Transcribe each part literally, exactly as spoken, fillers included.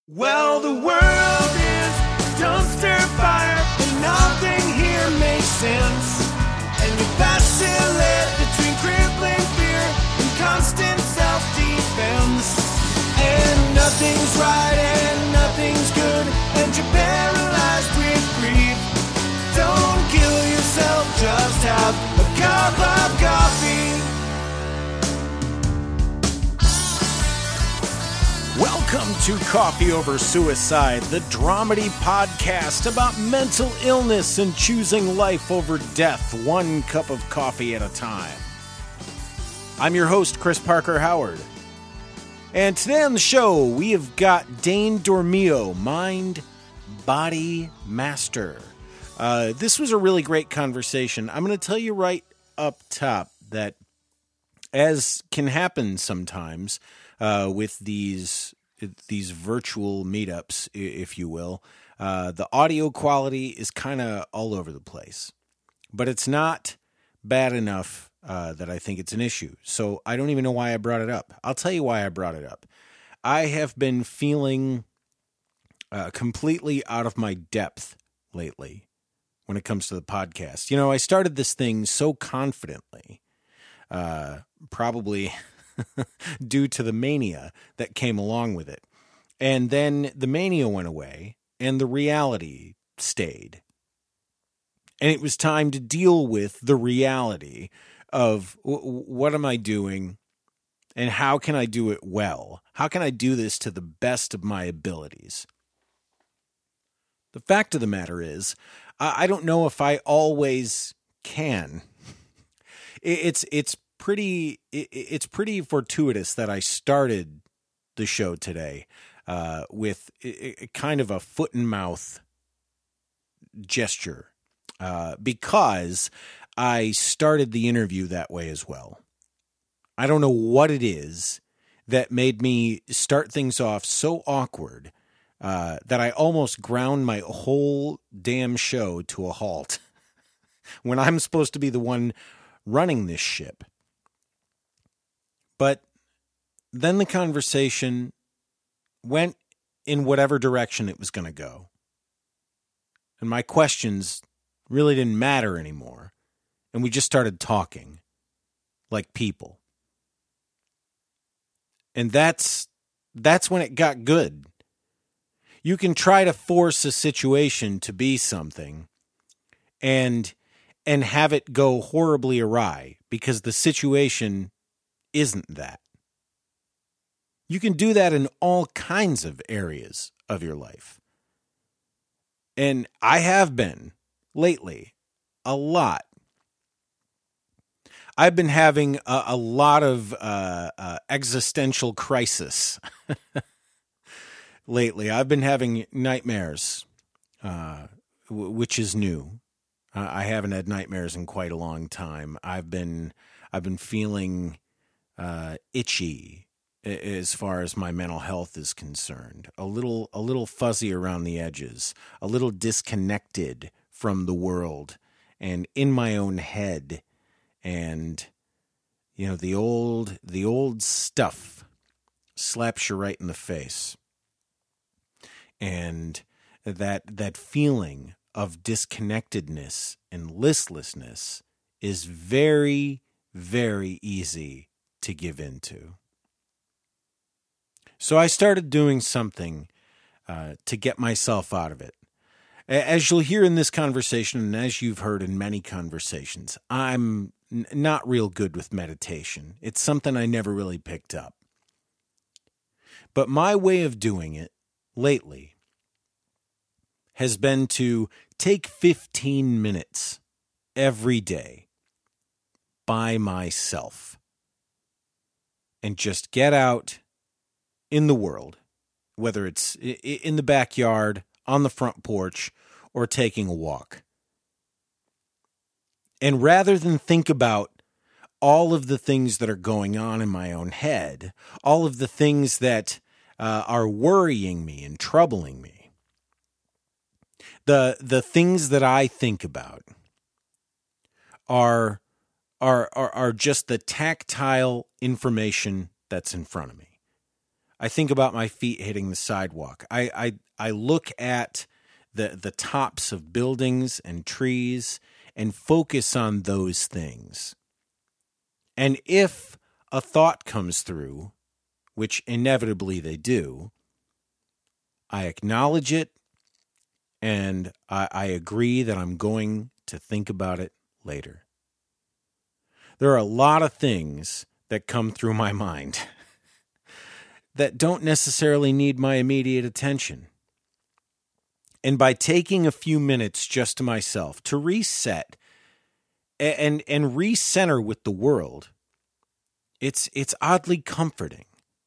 Well, the world is dumpster fire, and nothing here makes sense. And you vacillate between crippling fear and constant self-defense. And nothing's right and nothing's good, and you're paralyzed with grief. Don't kill yourself, just have a cup of coffee. Welcome to Coffee Over Suicide, the dramedy podcast about mental illness and choosing life over death, one cup of coffee at a time. I'm your host, Chris Parker Howard. And today on the show, we have got Dane Dormio, Mind Body Master. Uh, this was a really great conversation. I'm going to tell you right up top that, as can happen sometimes, Uh, with these these virtual meetups, if you will, uh, the audio quality is kind of all over the place. But it's not bad enough uh, that I think it's an issue. So I don't even know why I brought it up. I'll tell you why I brought it up. I have been feeling uh, completely out of my depth lately when it comes to the podcast. You know, I started this thing so confidently, uh, probably... due to the mania that came along with it. And then the mania went away and the reality stayed. And it was time to deal with the reality of w- what am I doing and how can I do it well? How can I do this to the best of my abilities? The fact of the matter is, I, I don't know if I always can. It, it's, it's, Pretty, it's pretty fortuitous that I started the show today uh, with a, a kind of a foot and mouth gesture uh, because I started the interview that way as well. I don't know what it is that made me start things off so awkward uh, that I almost ground my whole damn show to a halt when I'm supposed to be the one running this ship. But then the conversation went in whatever direction it was going to go. And my questions really didn't matter anymore. And we just started talking like people. And that's that's when it got good. You can try to force a situation to be something and and have it go horribly awry because the situation isn't that. You can do that in all kinds of areas of your life. And I have been lately a lot. I've been having a, a lot of uh, uh, existential crisis lately. I've been having nightmares, uh, w- which is new. Uh, I haven't had nightmares in quite a long time. I've been, I've been feeling Uh, itchy as far as my mental health is concerned, a little, a little fuzzy around the edges, a little disconnected from the world and in my own head. And, you know, the old, the old stuff slaps you right in the face. And that, that feeling of disconnectedness and listlessness is very, very easy to give into. So I started doing something uh, to get myself out of it. As you'll hear in this conversation, and as you've heard in many conversations, I'm n- not real good with meditation. It's something I never really picked up. But my way of doing it lately has been to take fifteen minutes every day by myself. And just get out in the world, whether it's in the backyard, on the front porch, or taking a walk. And rather than think about all of the things that are going on in my own head, all of the things that uh, are worrying me and troubling me, the the things that I think about are Are, are are just the tactile information that's in front of me. I think about my feet hitting the sidewalk. I I, I look at the the tops of buildings and trees and focus on those things. And if a thought comes through, which inevitably they do, I acknowledge it, and I, I agree that I'm going to think about it later. There are a lot of things that come through my mind that don't necessarily need my immediate attention. And by taking a few minutes just to myself to reset and and recenter with the world, it's it's oddly comforting.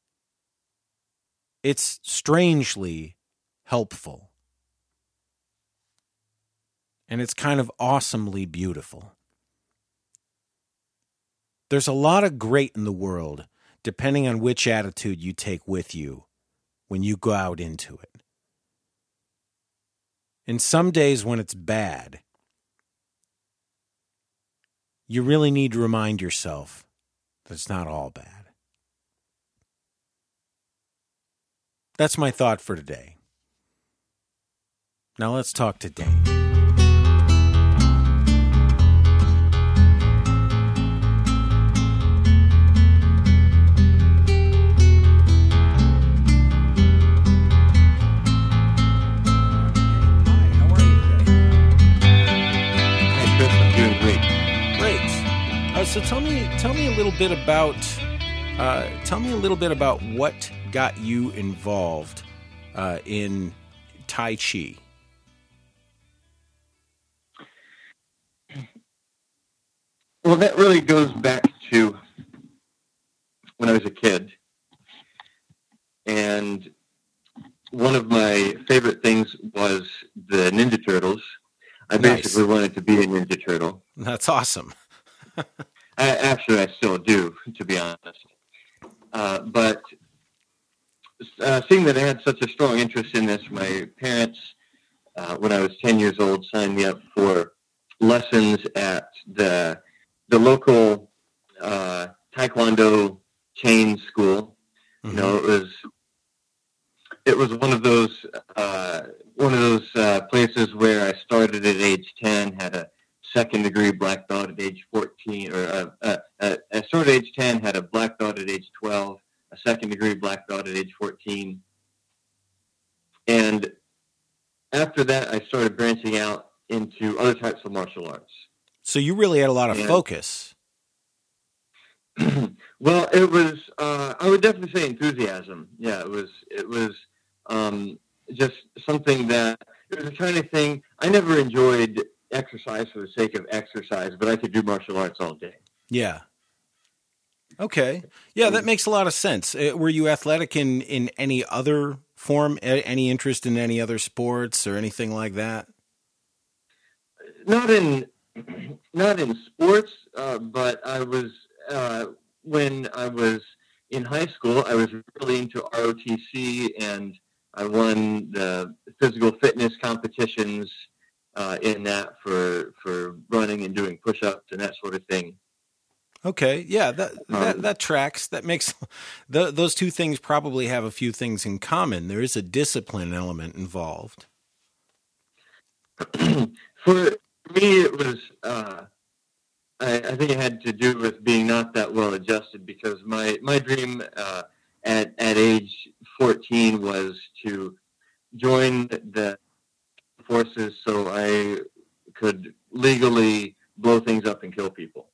It's strangely helpful. And it's kind of awesomely beautiful. There's a lot of great in the world, depending on which attitude you take with you when you go out into it. And some days when it's bad, you really need to remind yourself that it's not all bad. That's my thought for today. Now let's talk to Dane. So tell me, tell me a little bit about, uh, tell me a little bit about what got you involved uh, in Tai Chi. Well, that really goes back to when I was a kid, and one of my favorite things was the Ninja Turtles. I Nice. basically wanted to be a Ninja Turtle. That's awesome. I, actually, I still do, to be honest. Uh, but uh, seeing that I had such a strong interest in this, my parents, uh, when I was ten years old, signed me up for lessons at the the local uh, Taekwondo chain school. Mm-hmm. You know, it was it was one of those uh, one of those uh, places where I started at age ten, had a second degree black belt at age fourteen, or uh, uh, uh, I started at age ten, had a black belt at age twelve, a second degree black belt at age fourteen. And after that, I started branching out into other types of martial arts. So you really had a lot of and, focus. Well, it was, uh, I would definitely say enthusiasm. Yeah, it was, it was um, just something that, it was the kind of thing, I never enjoyed exercise for the sake of exercise, but I could do martial arts all day. Yeah. Okay. Yeah, that makes a lot of sense. Uh, were you athletic in, in any other form? A- any interest in any other sports or anything like that? Not in, not in sports, uh, but I was, uh, when I was in high school, I was really into R O T C, and I won the physical fitness competitions Uh, in that for for running and doing push-ups and that sort of thing. Okay, yeah, that that, Um, that tracks. That makes the, those two things probably have a few things in common. There is a discipline element involved. For me, it was. Uh, I, I think it had to do with being not that well adjusted, because my my dream uh, at at age fourteen was to join the forces so I could legally blow things up and kill people.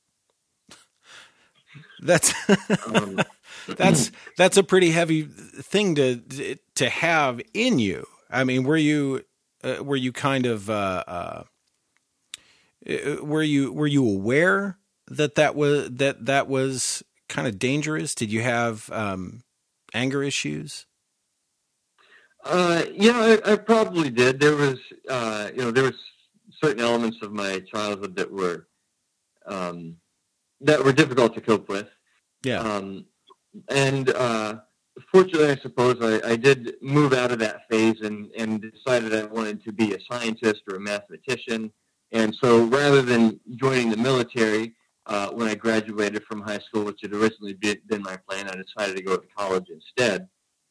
That's um, that's that's a pretty heavy thing to to have in you. I mean, were you uh, were you kind of uh, uh, were you were you aware that that was that that was kind of dangerous? Did you have um, anger issues? Uh, yeah, I, I probably did. There was, uh, you know, there was certain elements of my childhood that were, um, that were difficult to cope with. Yeah. Um, and, uh, fortunately, I suppose I, I did move out of that phase and, and decided I wanted to be a scientist or a mathematician. And so rather than joining the military, uh, when I graduated from high school, which had originally been my plan, I decided to go to college instead.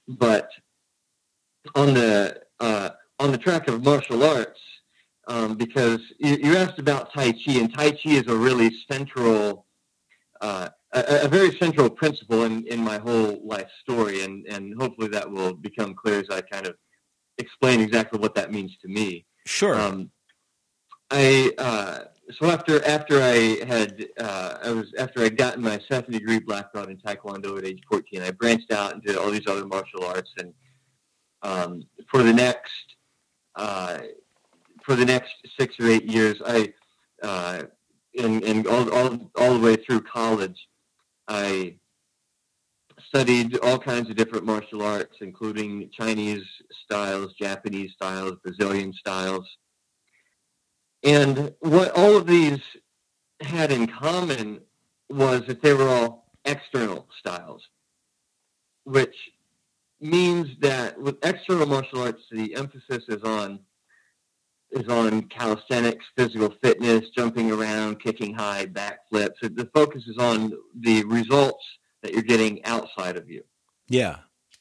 but on the uh, on the track of martial arts, um, because you, you asked about Tai Chi, and Tai Chi is a really central, uh, a, a very central principle in, in my whole life story, and, and hopefully that will become clear as I kind of explain exactly what that means to me. Sure. Um, I uh, so after after I had uh, I was after I gotten my second degree black belt in Taekwondo at age fourteen, I branched out and did all these other martial arts, and um, for the next uh, for the next six or eight years, I uh, and and all, all all the way through college, I studied all kinds of different martial arts, including Chinese styles, Japanese styles, Brazilian styles. And what all of these had in common was that they were all external styles, which means that with external martial arts, the emphasis is on is on calisthenics, physical fitness, jumping around, kicking high, backflips. The focus is on the results that you're getting outside of you. Yeah.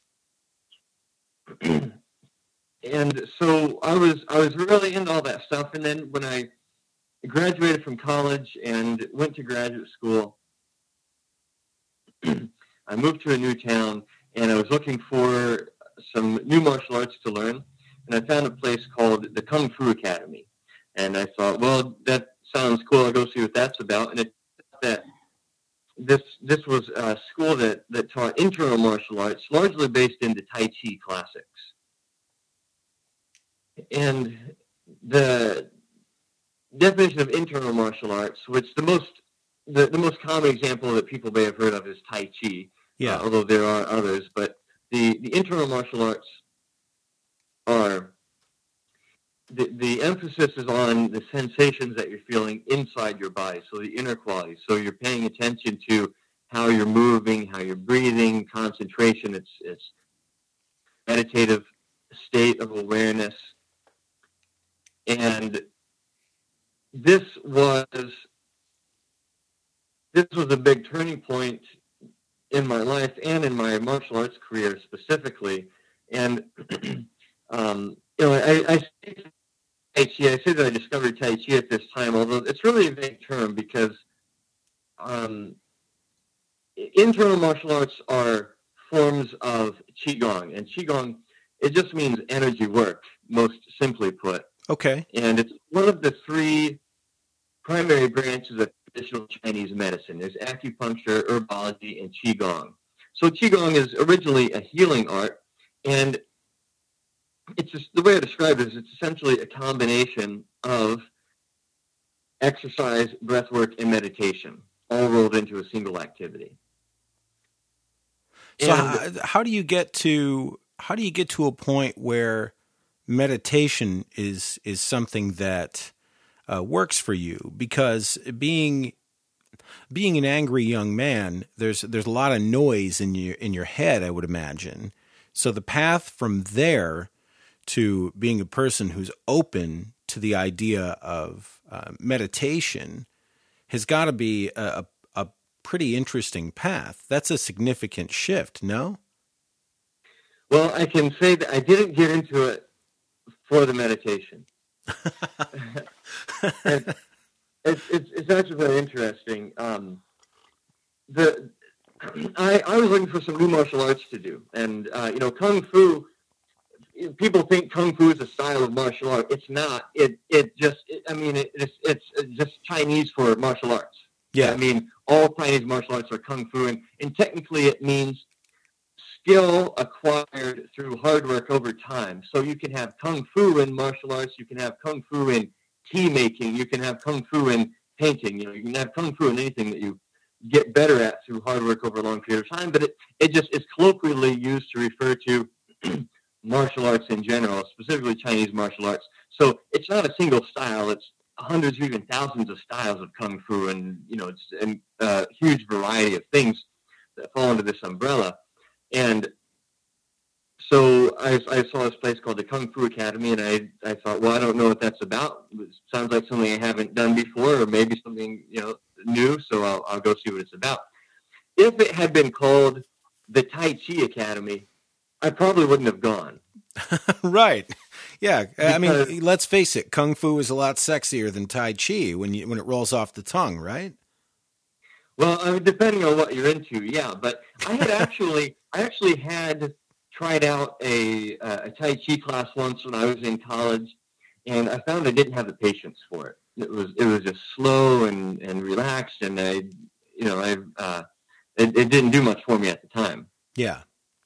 And so I was I was really into all that stuff. And then when I graduated from college and went to graduate school, I moved to a new town, and I was looking for some new martial arts to learn. And I found a place called the Kung Fu Academy. And I thought, well, that sounds cool. I'll go see what that's about. And it that this this was a school that, that taught internal martial arts, largely based in the Tai Chi classics. And the definition of internal martial arts, which the most the, the most common example that people may have heard of is Tai Chi, yeah. uh, although there are others. But the, the internal martial arts are the, the emphasis is on the sensations that you're feeling inside your body, so the inner qualities. So you're paying attention to how you're moving, how you're breathing, concentration. It's it's meditative state of awareness. And this was this was a big turning point in my life and in my martial arts career specifically. And um, you know, I, I say Tai Chi. I say that I discovered Tai Chi at this time, although it's really a vague term because um, internal martial arts are forms of Qigong, and Qigong, it just means energy work, most simply put. Okay. And it's one of the three primary branches of traditional Chinese medicine. There's acupuncture, herbology, and Qigong. So Qigong is originally a healing art, and it's just, the way I describe it is it's essentially a combination of exercise, breath work, and meditation, all rolled into a single activity. So how, how do you get to how do you get to a point where meditation is is something that uh, works for you? Because being being an angry young man, there's there's a lot of noise in your in your head, I would imagine. So the path from there to being a person who's open to the idea of uh, meditation has got to be a, a pretty interesting path. That's a significant shift, no? Well, I can say that I didn't get into it for the meditation. it's, it's, it's actually very interesting. Um, the I, I was looking for some new martial arts to do, and uh, you know, Kung Fu. People think Kung Fu is a style of martial art. It's not. It it just. It, I mean, it, it's it's just Chinese for martial arts. Yeah. I mean, all Chinese martial arts are Kung Fu, and, and technically it means skill acquired through hard work over time. So you can have Kung Fu in martial arts. You can have Kung Fu in tea making. You can have Kung Fu in painting. You know, you can have Kung Fu in anything that you get better at through hard work over a long period of time. But it it just is colloquially used to refer to martial arts in general, specifically Chinese martial arts. So it's not a single style. It's hundreds or even thousands of styles of Kung Fu, and, you know, it's a uh, huge variety of things that fall under this umbrella. And so I, I saw this place called the Kung Fu Academy, and I, I thought, well, I don't know what that's about. It sounds like something I haven't done before, or maybe something, you know, new, so I'll, I'll go see what it's about. If it had been called the Tai Chi Academy, I probably wouldn't have gone. Right. Yeah. Because, I mean, let's face it. Kung Fu is a lot sexier than Tai Chi when you, when it rolls off the tongue, right? Well, I mean, depending on what you're into, yeah. But I had actually, I actually had tried out a, a Tai Chi class once when I was in college, and I found I didn't have the patience for it. It was, it was just slow and, and relaxed, and I, you know, I, uh, it, it didn't do much for me at the time. Yeah.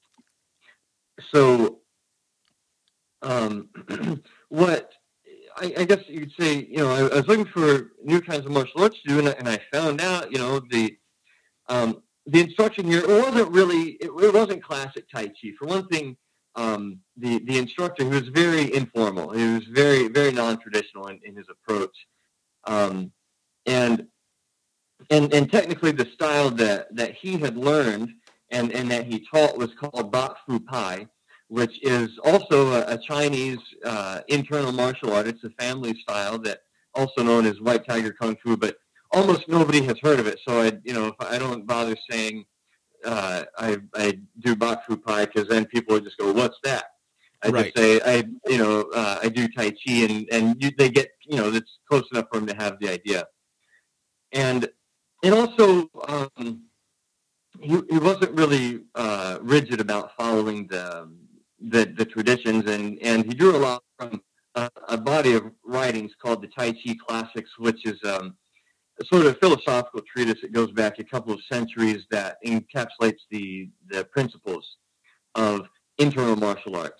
So, um, what I, I guess you could say, you know, I, I was looking for new kinds of martial arts to do, and I, and I found out, you know, the um, the instruction here, it wasn't really, it, it wasn't classic Tai Chi. For one thing, um, the the instructor, he was very informal. He was very very non-traditional in, in his approach, um, and and and technically, the style that that he had learned and and that he taught was called Bak Fu Pai, which is also a, a Chinese uh, internal martial art. It's a family style that also known as White Tiger Kung Fu, but almost nobody has heard of it. So I, you know, if I don't bother saying uh, I, I do Bak Fu Pai, because then people would just go, "What's that?" I Right. just say I, you know, uh, I do Tai Chi, and and you, they get, you know, it's close enough for them to have the idea. And and also, um, he he wasn't really uh, rigid about following the. The, the traditions, and, and he drew a lot from a, a body of writings called the Tai Chi Classics, which is um, a sort of philosophical treatise that goes back a couple of centuries that encapsulates the, the principles of internal martial arts.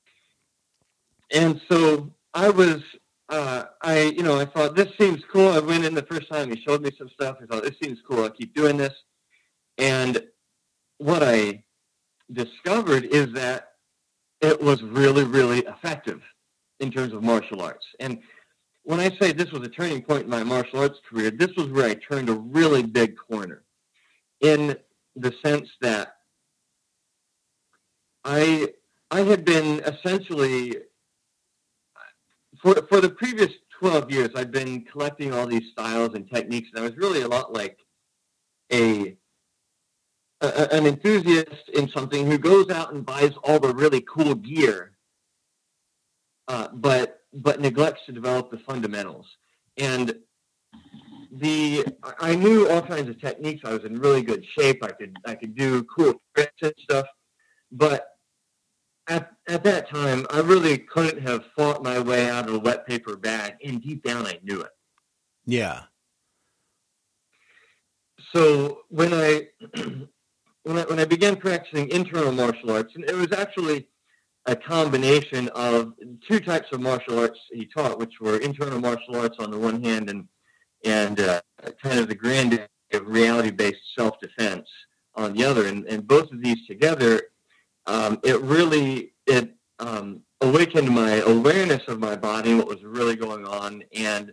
And so I was, uh, I, you know, I thought, this seems cool. I went in the first time, he showed me some stuff. I thought, this seems cool. I'll keep doing this. And what I discovered is that it was really, really effective in terms of martial arts. And when I say this was a turning point in my martial arts career, this was where I turned a really big corner, in the sense that I I had been essentially, for, for the previous twelve years, I'd been collecting all these styles and techniques, and I was really a lot like a A, an enthusiast in something who goes out and buys all the really cool gear, uh, but but neglects to develop the fundamentals. And the I knew all kinds of techniques. I was in really good shape. I could I could do cool tricks and stuff. But at at that time, I really couldn't have fought my way out of a wet paper bag. And deep down, I knew it. Yeah. So when I When I, when I began practicing internal martial arts, and it was actually a combination of two types of martial arts he taught, which were internal martial arts on the one hand, and and uh, kind of the grand of reality-based self-defense on the other. And, and both of these together, um, it really it um, awakened my awareness of my body, what was really going on, and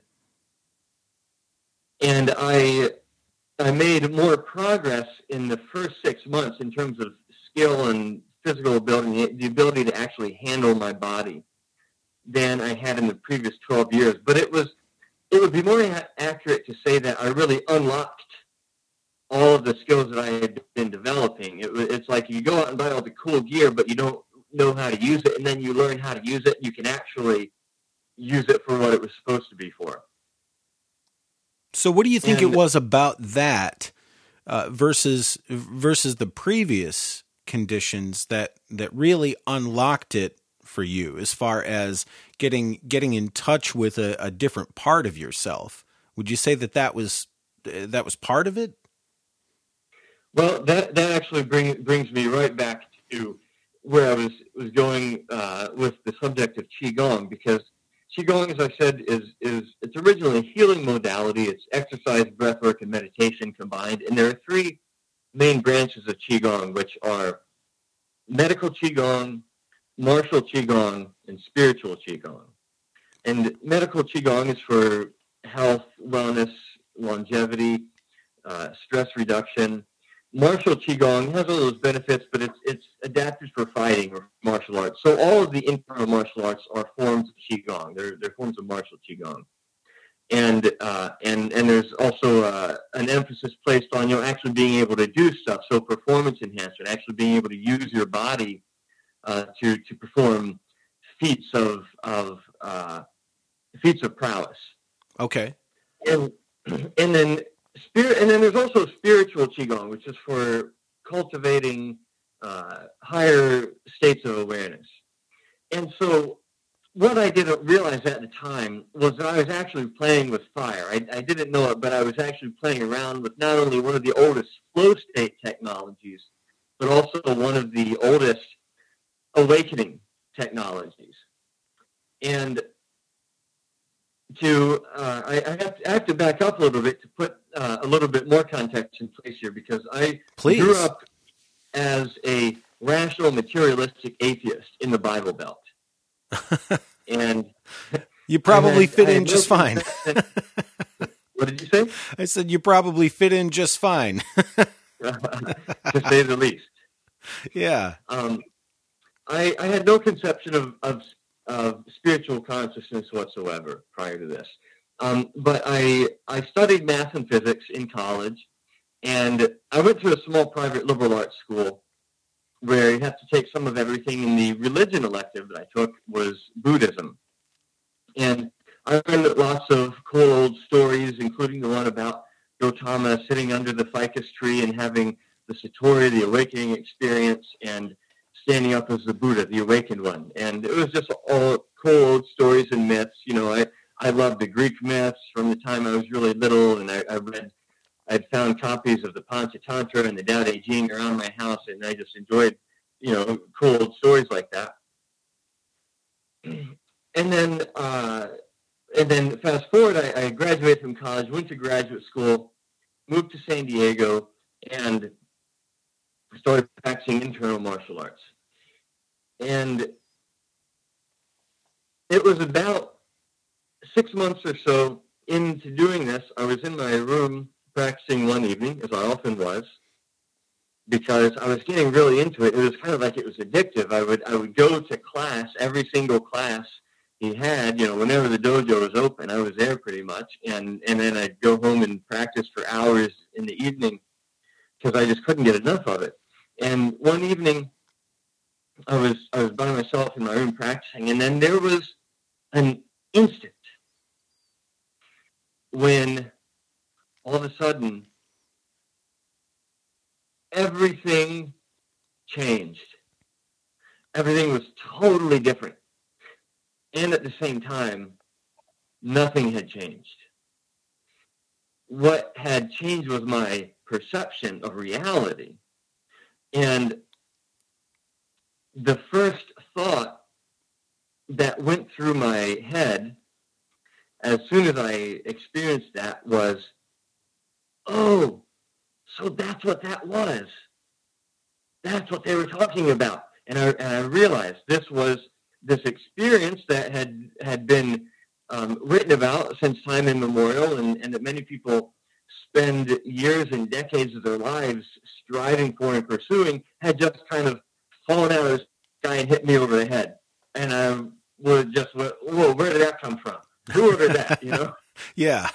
and I. I made more progress in the first six months in terms of skill and physical ability, the ability to actually handle my body, than I had in the previous twelve years. But it was, it would be more accurate to say that I really unlocked all of the skills that I had been developing. It, it's like you go out and buy all the cool gear, but you don't know how to use it, and then you learn how to use it, you can actually use it for what it was supposed to be for. So what do you think and, it was about that uh, versus versus the previous conditions that that really unlocked it for you, as far as getting getting in touch with a, a different part of yourself? Would you say that that was that was part of it? Well, that that actually bring, brings me right back to where I was was going uh, with the subject of Qigong, because Qigong, as I said, is is it's originally a healing modality. It's exercise, breathwork, and meditation combined. And there are three main branches of Qigong, which are medical Qigong, martial Qigong, and spiritual Qigong. And medical Qigong is for health, wellness, longevity, uh, stress reduction. Martial Qigong has all those benefits, but it's it's adapted for fighting or martial arts. So all of the internal martial arts are forms of Qigong. They're, they're forms of martial Qigong. And uh, and and there's also uh, an emphasis placed on, you know, actually being able to do stuff. So performance enhancement, actually being able to use your body uh, to to perform feats of of uh, feats of prowess. Okay. And and then spirit, and then there's also spiritual qigong, which is for cultivating uh, higher states of awareness. And so, what I didn't realize at the time was that I was actually playing with fire. I, I didn't know it, but I was actually playing around with not only one of the oldest flow state technologies, but also one of the oldest awakening technologies. And to uh, I, I, have to, I have to back up a little bit to put uh, a little bit more context in place here, because I Please. grew up as a rational, materialistic atheist in the Bible Belt. And you probably had, fit in no just fine. What did you say? I said you probably fit in just fine. To say the least. Yeah. Um, I, I had no conception of, of, of spiritual consciousness whatsoever prior to this. Um, but I, I studied math and physics in college, and I went to a small private liberal arts school where you have to take some of everything, and the religion elective that I took was Buddhism. And I learned lots of cool old stories, including the one about Gautama sitting under the ficus tree and having the Satori, the awakening experience, and standing up as the Buddha, the awakened one. And it was just all cool old stories and myths. You know, I, I loved the Greek myths from the time I was really little, and I, I read I'd found copies of the Panchatantra and the Tao Te Ching around my house, and I just enjoyed, you know, cool old stories like that. And then, uh, and then fast forward, I, I graduated from college, went to graduate school, moved to San Diego, and started practicing internal martial arts. And it was about six months or so into doing this, I was in my room practicing one evening, as I often was, because I was getting really into it. It was kind of like it was addictive. I would I would go to class, every single class he had, you know, whenever the dojo was open, I was there pretty much, and, and then I'd go home and practice for hours in the evening because I just couldn't get enough of it. And one evening, I was I was by myself in my room practicing, and then there was an instant when all of a sudden, everything changed. Everything was totally different. And at the same time, nothing had changed. What had changed was my perception of reality. And the first thought that went through my head as soon as I experienced that was, oh, so that's what that was. That's what they were talking about. And I, and I realized this was this experience that had had been um, written about since time immemorial, and, and that many people spend years and decades of their lives striving for and pursuing, had just kind of fallen out of the sky and hit me over the head. And I would just, whoa, where did that come from? Who ordered that, you know? Yeah.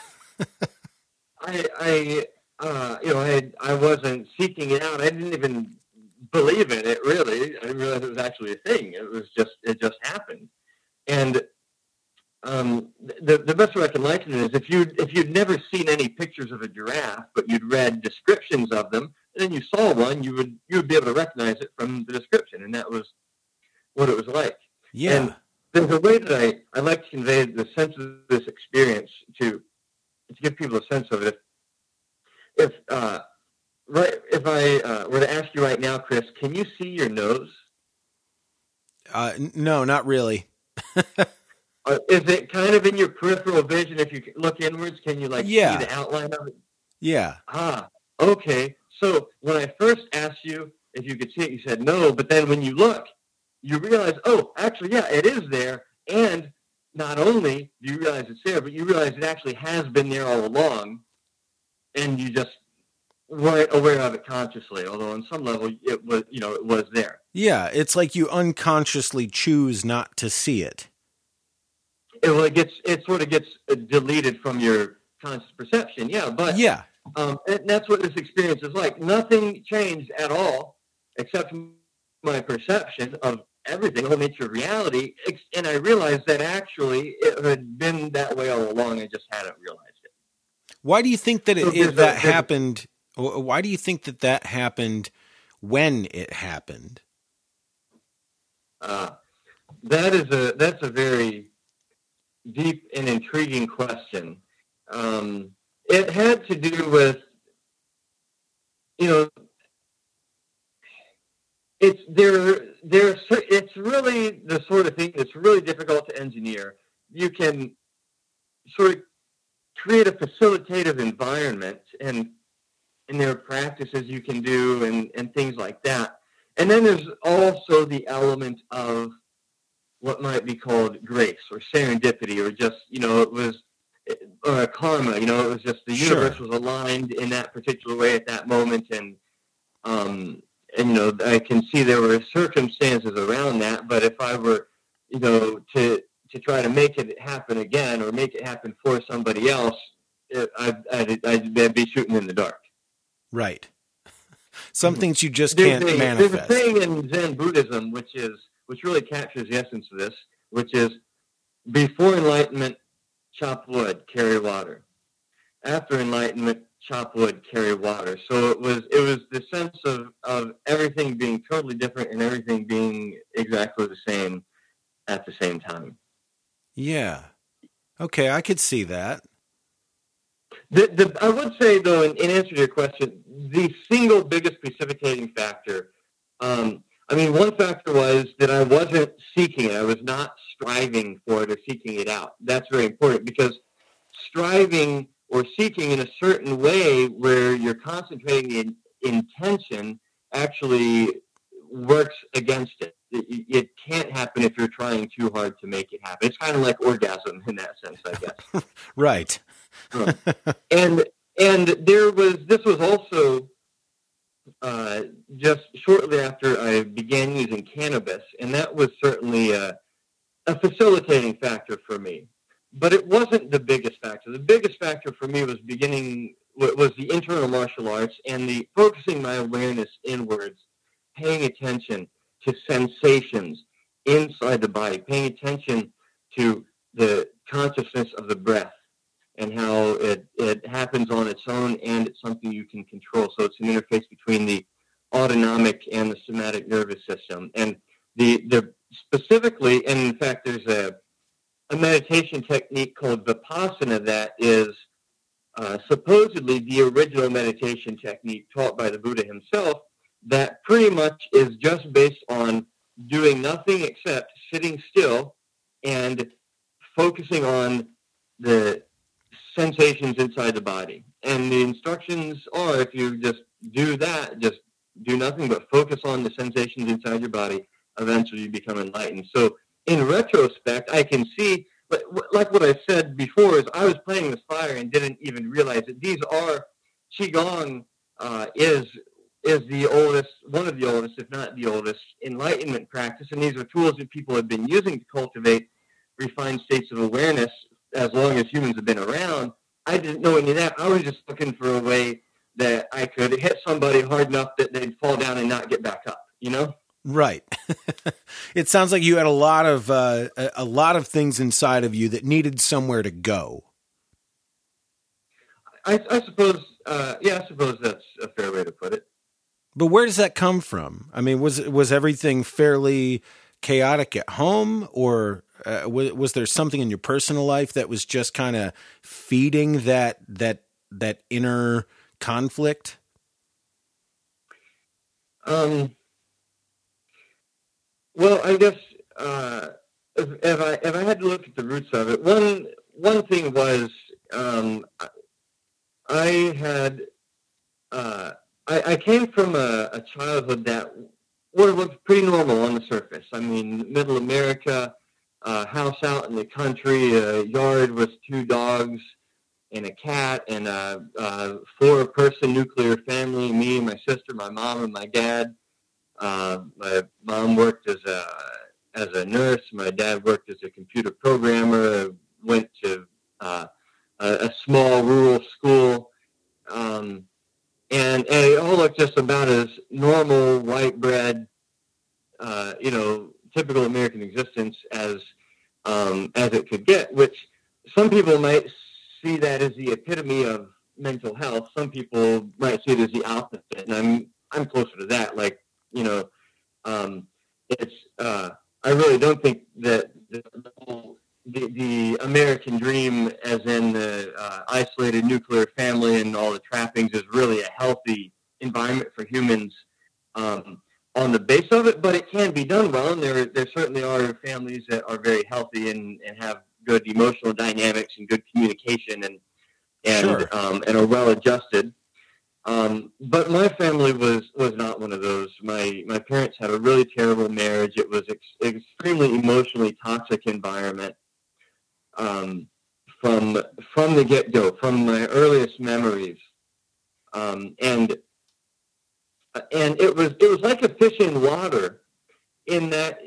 I, I, uh, you know, I, I wasn't seeking it out. I didn't even believe in it, really. I didn't realize it was actually a thing. It was just, it just happened. And um, the the best way I can liken it is if you if you'd never seen any pictures of a giraffe, but you'd read descriptions of them, and then you saw one, you would you would be able to recognize it from the description, and that was what it was like. Yeah. And there's a way that I, I like to convey the sense of this experience to to give people a sense of it. If uh, right, if I uh, were to ask you right now, Chris, can you see your nose? Uh, n- no, not really. Uh, is it kind of in your peripheral vision? If you look inwards, can you like Yeah. see the outline of it? Yeah. Ah, okay. So when I first asked you if you could see it, you said no. But then when you look, you realize, oh, actually, yeah, it is there. And not only do you realize it's there, but you realize it actually has been there all along, and you just weren't aware of it consciously. Although on some level, it was, you know, it was there. Yeah. It's like you unconsciously choose not to see it. It, well, it gets it sort of gets deleted from your conscious perception. Yeah, but Yeah. um, and that's what this experience is like. Nothing changed at all except my perception of everything, the whole nature of reality. And I realized that actually it had been that way all along. I just hadn't realized it. Why do you think that it, So it, that a, happened? Why do you think that that happened when it happened? Uh, that is a that's a very deep and intriguing question. Um, it had to do with, you know, it's there. There's it's really the sort of thing that's really difficult to engineer. You can sort of create a facilitative environment, and and there are practices you can do, and and things like that. And then there's also the element of what might be called grace or serendipity, or just, you know, it was, or karma, you know, it was just the Sure. universe was aligned in that particular way at that moment. And, um, and, you know, I can see there were circumstances around that, but if I were, you know, to, to try to make it happen again or make it happen for somebody else, it, I'd, I'd, I'd be shooting in the dark. Right. Some things you just there's can't a, manifest. There's a saying in Zen Buddhism, which is, which really captures the essence of this, which is, before enlightenment, chop wood, carry water. After enlightenment, chop wood, carry water. So it was, it was the sense of, of everything being totally different and everything being exactly the same at the same time. Yeah. Okay, I could see that. The, the, I would say, though, in, in answer to your question, the single biggest precipitating factor, um, I mean, one factor was that I wasn't seeking it. I was not striving for it or seeking it out. That's very important, because striving or seeking in a certain way where you're concentrating the intention actually works against it. It, it can't happen if you're trying too hard to make it happen. It's kind of like orgasm in that sense, I guess. Right. um, and and there was this was also uh, just shortly after I began using cannabis, and that was certainly a, a facilitating factor for me. But it wasn't the biggest factor. The biggest factor for me was beginning was the internal martial arts and the focusing my awareness inwards, paying attention to sensations inside the body, paying attention to the consciousness of the breath and how it, it happens on its own, and it's something you can control. So it's an interface between the autonomic and the somatic nervous system. And the, the specifically, and in fact, there's a, a meditation technique called Vipassana that is uh, supposedly the original meditation technique taught by the Buddha himself, that pretty much is just based on doing nothing except sitting still and focusing on the sensations inside the body. And the instructions are, if you just do that, just do nothing but focus on the sensations inside your body, eventually you become enlightened. So in retrospect, I can see, like what I said before, is I was playing with fire and didn't even realize that these are, Qigong uh, is is the oldest, one of the oldest, if not the oldest, enlightenment practice. And these are tools that people have been using to cultivate refined states of awareness as long as humans have been around. I didn't know any of that. I was just looking for a way that I could hit somebody hard enough that they'd fall down and not get back up, you know? Right. It sounds like you had a lot of uh, a lot of things inside of you that needed somewhere to go. I, I suppose, uh, yeah, I suppose that's a fair way to put it. But where does that come from? I mean, was was everything fairly chaotic at home, or uh, was, was there something in your personal life that was just kind of feeding that that that inner conflict? Um. Well, I guess uh, if, if I if I had to look at the roots of it, one one thing was um, I had. Uh, I, I came from a, a childhood that would have looked pretty normal on the surface. I mean, middle America, uh, house out in the country, a yard with two dogs and a cat, and a, a four-person nuclear family, me, my sister, my mom, and my dad. Uh, my mom worked as a as a nurse. My dad worked as a computer programmer. Went to uh, a, a small rural school. Um, And, and it all looked just about as normal, white bread, uh, you know, as um, as it could get, which some people might see that as the epitome of mental health. Some people might see it as the opposite, and I'm I'm closer to that. Like, you know, um, it's uh, I really don't think that the, the the American dream, as in the uh, isolated nuclear family and all the trappings, is really a healthy environment for humans um, on the base of it. But it can be done well, and there there certainly are families that are very healthy and, and have good emotional dynamics and good communication and and Sure. um, and are well adjusted. Um, but my family was, was not one of those. My my parents had a really terrible marriage. It was ex- extremely emotionally toxic environment um, from from the get go, from my earliest memories, um, and and it was it was like a fish in water, in that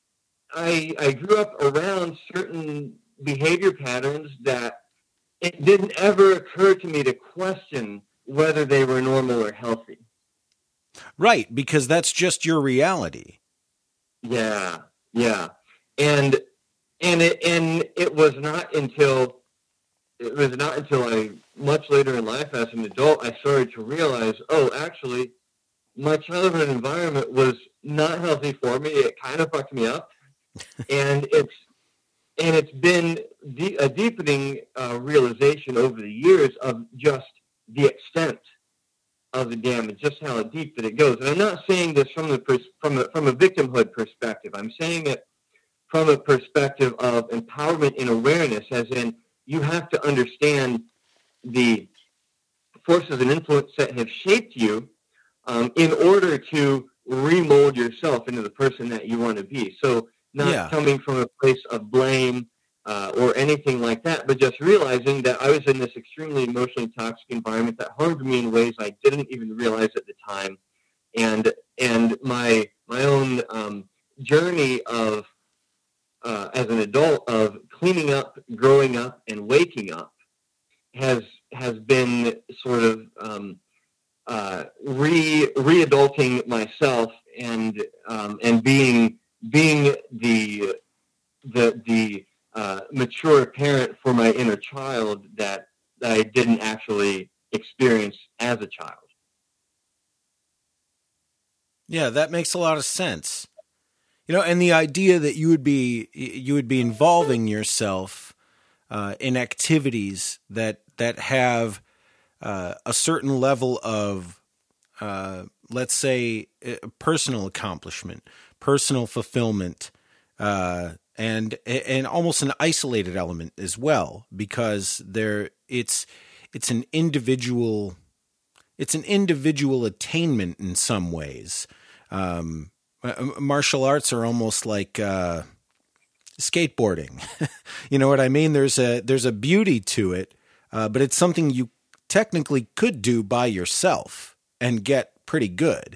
I I grew up around certain behavior patterns that it didn't ever occur to me to question whether they were normal or healthy. Right, because that's just your reality. Yeah, yeah, and and it and it was not until it was not until I much later in life, as an adult, I started to realize, oh, actually, my childhood environment was not healthy for me. It kind of fucked me up, and it's and it's been de- a deepening uh, realization over the years of just the extent of the damage, just how deep that it goes. And I'm not saying this from the pers- from a, from a victimhood perspective. I'm saying it from a perspective of empowerment and awareness, as in you have to understand the forces and influence that have shaped you um, in order to remold yourself into the person that you want to be. So not Yeah. coming from a place of blame uh, or anything like that, but just realizing that I was in this extremely emotionally toxic environment that harmed me in ways I didn't even realize at the time. And and my my own um, journey of uh, as an adult of cleaning up, growing up, and waking up has has been sort of um, uh, re re-adulting myself and um, and being being the the the uh, mature parent for my inner child that, that I didn't actually experience as a child. Yeah, that makes a lot of sense. You know, and the idea that you would be you would be involving yourself uh, in activities that that have uh, a certain level of, uh, let's say, personal accomplishment, personal fulfillment, uh, and and almost an isolated element as well, because there it's it's an individual it's an individual attainment in some ways. Um, martial arts are almost like uh, skateboarding. You know what I mean? There's a there's a beauty to it, uh, but it's something you technically could do by yourself and get pretty good.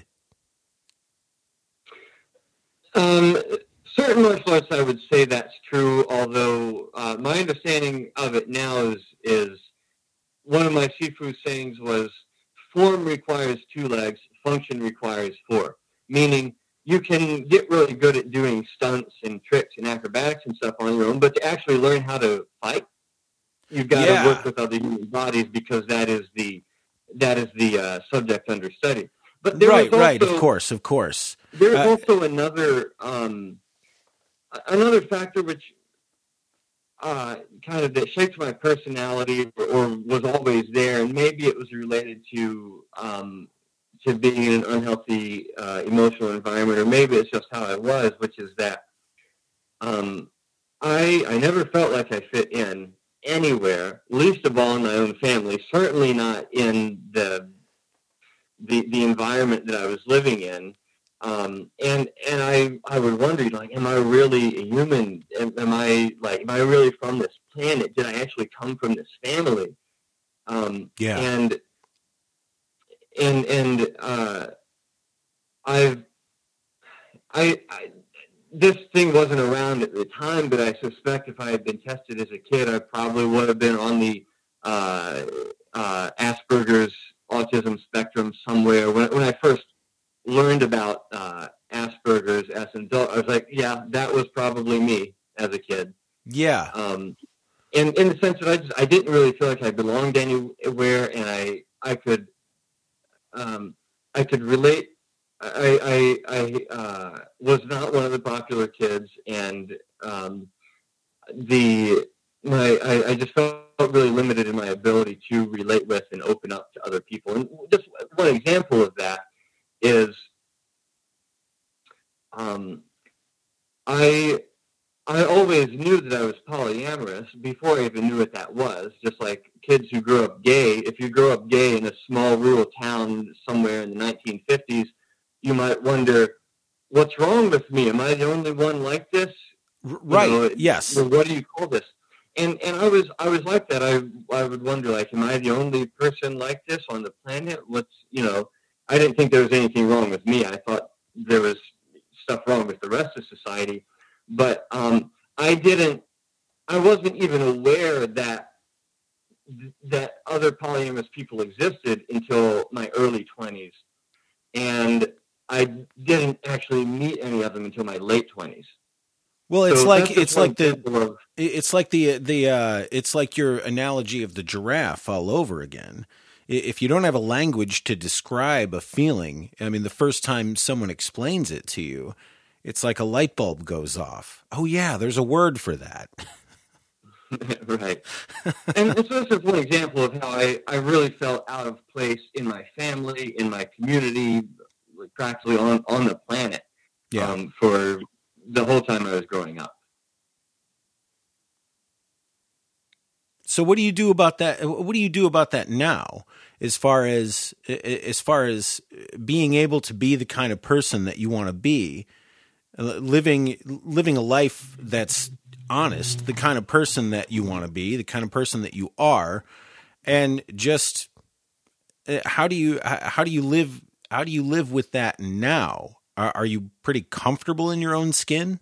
Um, certain martial arts, I would say that's true, although uh, my understanding of it now is, is one of my Shifu sayings was, form requires two legs, function requires four, meaning you can get really good at doing stunts and tricks and acrobatics and stuff on your own, but to actually learn how to fight, you've got Yeah. to work with other human bodies, because that is the that is the uh, subject under study. But there Right, is also, right, of course, of course. There's Uh, also another um, another factor which uh, kind of that shaped my personality, or, or was always there, and maybe it was related to um, to being in an unhealthy uh, emotional environment, or maybe it's just how I was, which is that um, I I never felt like I fit in anywhere, least of all in my own family. Certainly not in the the the environment that I was living in. Um, and and I I would wonder, like, am I really a human? Am, am I like am I really from this planet? Did I actually come from this family? Um, Yeah. And and and uh, I've I, I this thing wasn't around at the time, but I suspect if I had been tested as a kid, I probably would have been on the uh, uh, Asperger's autism spectrum somewhere. When when I first learned about uh, Asperger's as an adult, I was like, yeah, that was probably me. as a kid. Yeah. Um, in in the sense that I just I didn't really feel like I belonged anywhere, and I I could um, I could relate. I I, I uh, was not one of the popular kids, and um, the my I, I just felt really limited in my ability to relate with and open up to other people. And just one example of that is um, I I always knew that I was polyamorous before I even knew what that was. Just like kids who grew up gay, if you grow up gay in a small rural town somewhere in the nineteen fifties, you might wonder, what's wrong with me? Am I the only one like this? Right. You know, yes. What do you call this? And and I was I was like that. I I would wonder, like, am I the only person like this on the planet? What's you know? I didn't think there was anything wrong with me. I thought there was stuff wrong with the rest of society. But um, I didn't. I wasn't even aware that that other polyamorous people existed until my early twenties, and I didn't actually meet any of them until my late twenties. Well, it's so like it's like the of, it's like the the uh, it's like your analogy of the giraffe all over again. If you don't have a language to describe a feeling, I mean, the first time someone explains it to you, it's like a light bulb goes off. Oh yeah, there's a word for that. Right. And so this is one example of how I, I really felt out of place in my family, in my community, practically on, on the planet yeah. um, for the whole time I was growing up. So what do you do about that? What do you do about that now? As far as as far as being able to be the kind of person that you want to be, living living a life that's honest, the kind of person that you want to be, the kind of person that you are, and just how do you how do you live how do you live with that now? Are, are you pretty comfortable in your own skin?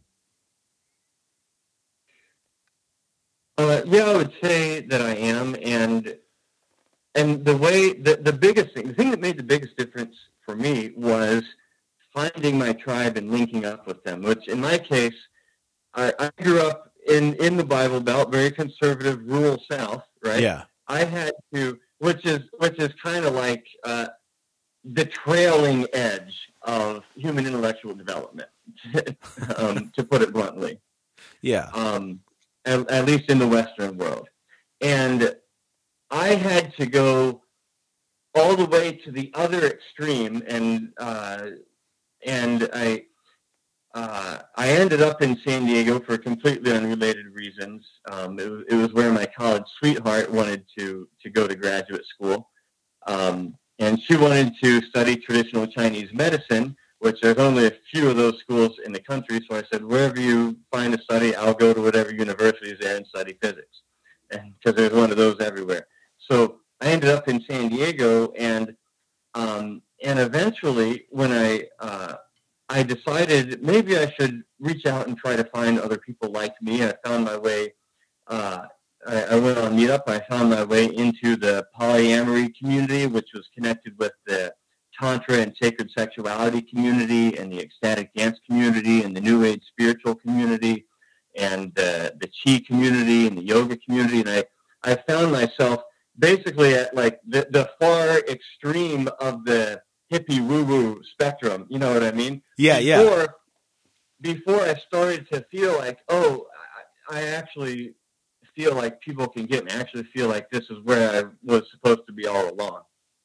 Uh, yeah, I would say that I am, and and the way the the biggest thing, the thing that made the biggest difference for me was finding my tribe and linking up with them. Which, in my case, I, I grew up in in the Bible Belt, very conservative, rural South, right? Yeah. I had to, which is which is kind of like uh, the trailing edge of human intellectual development, um, to put it bluntly. Yeah. Um, at, at least in the Western world. And I had to go all the way to the other extreme, and uh, and I uh, I ended up in San Diego for completely unrelated reasons. Um, it, was, it was where my college sweetheart wanted to, to go to graduate school. Um, and she wanted to study traditional Chinese medicine, which there's only a few of those schools in the country. So I said, wherever you find a study, I'll go to whatever university is there and study physics, because there's one of those everywhere. So I ended up in San Diego, and um, and eventually when I uh, I decided maybe I should reach out and try to find other people like me. I found my way. Uh, I, I went on Meetup. I found my way into the polyamory community, which was connected with the Tantra and sacred sexuality community, and the ecstatic dance community, and the New Age spiritual community, and the the Chi community, and the yoga community. And I, I found myself basically at like the, the far extreme of the hippie woo-woo spectrum. You know what I mean? Yeah, before, yeah. Before I started to feel like, oh, I, I actually feel like people can get me. I actually feel like this is where I was supposed to be all along.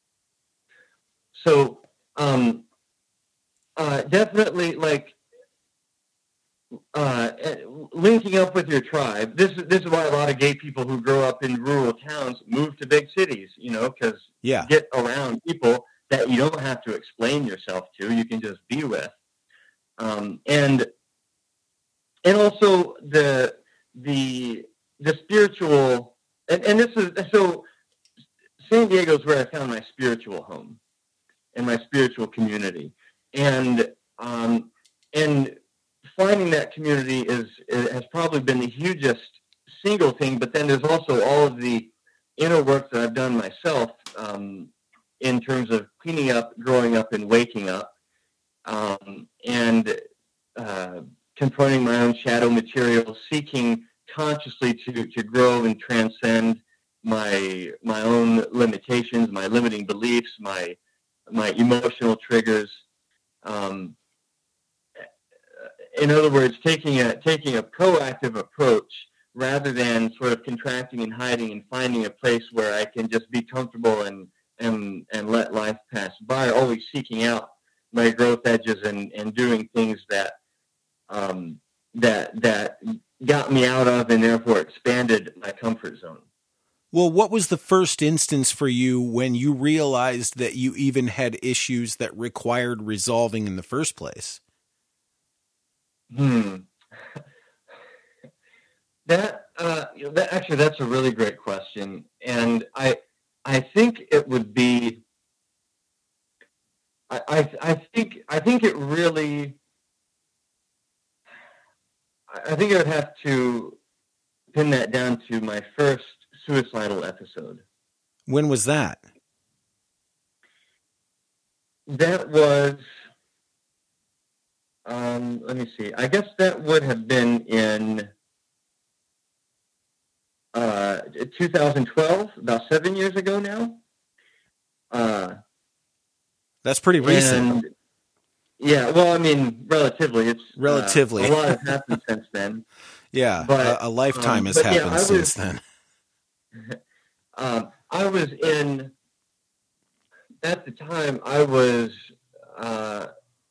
So, um, uh, definitely, like, uh, linking up with your tribe. This is this is why a lot of gay people who grow up in rural towns move to big cities. You know, because yeah. you get around people that you don't have to explain yourself to. You can just be with, um, and and also the the the spiritual. And, and this is so. San Diego is where I found my spiritual home and my spiritual community, and um, and finding that community is, is has probably been the hugest single thing. But then there's also all of the inner work that I've done myself um, in terms of cleaning up, growing up, and waking up, um, and because confronting my own shadow material, seeking consciously to, to grow and transcend my my own limitations, my limiting beliefs, my my emotional triggers. Um, in other words, taking a taking a proactive approach rather than sort of contracting and hiding and finding a place where I can just be comfortable and and and let life pass by. Always seeking out my growth edges and, and doing things that um, that that got me out of and therefore expanded my comfort zone. Well, what was the first instance for you when you realized that you even had issues that required resolving in the first place? Hmm. That, uh, you know, that actually, that's a really great question, and I, I think it would be. I, I, I think, I think it really. I think I would have to pin that down to my first suicidal episode. When was that? That was, um, let me see. I guess that would have been in uh, two thousand twelve, about seven years ago now. Uh, That's pretty recent. And, yeah, well, I mean, relatively. It's relatively uh, a lot has happened since then. Yeah, but, a, a lifetime um, has but, happened yeah, since was, then. Um, I was in, at the time, I was, uh,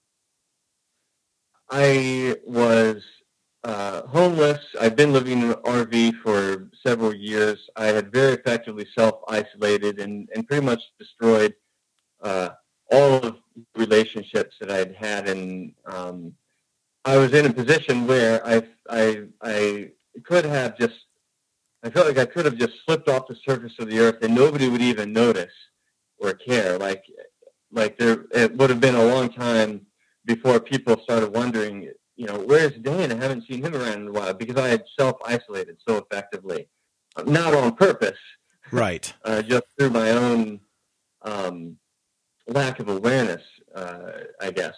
I was uh, homeless. I'd been living in an R V for several years. I had very effectively self-isolated and, and pretty much destroyed uh, all of the relationships that I'd had. And um, I was in a position where I, I, I could have just, I felt like I could have just slipped off the surface of the earth and nobody would even notice or care. Like, like there, it would have been a long time before people started wondering, you know, where's Dan? I haven't seen him around in a while, because I had self-isolated so effectively, not on purpose, right? uh, just through my own um, lack of awareness, uh, I guess.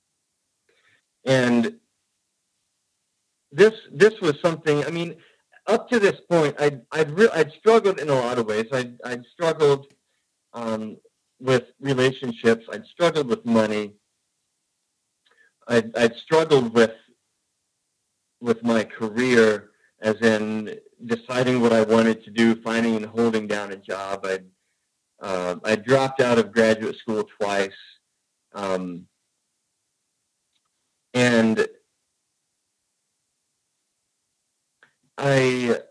And this this was something. I mean, up to this point, I'd I'd, re- I'd struggled in a lot of ways. I'd I'd struggled um, with relationships. I'd struggled with money. I'd, I'd struggled with with my career, as in deciding what I wanted to do, finding and holding down a job. I'd uh, I dropped out of graduate school twice, um, and I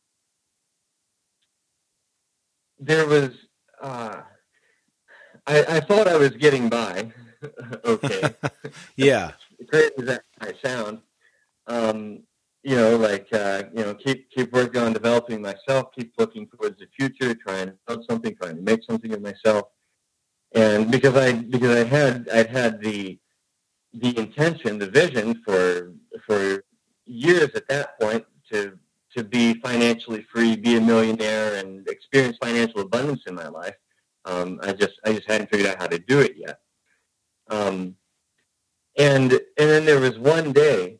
there was uh, I, I thought I was getting by. Okay. Yeah. Crazy as that might sound. Um, you know, like, uh, you know, keep, keep working on developing myself, keep looking towards the future, trying to build something, trying to make something of myself. And because I, because I had, I'd had the, the intention, the vision for, for years at that point to, to be financially free, be a millionaire, and experience financial abundance in my life. Um, I just, I just hadn't figured out how to do it yet. Um, and, and then there was one day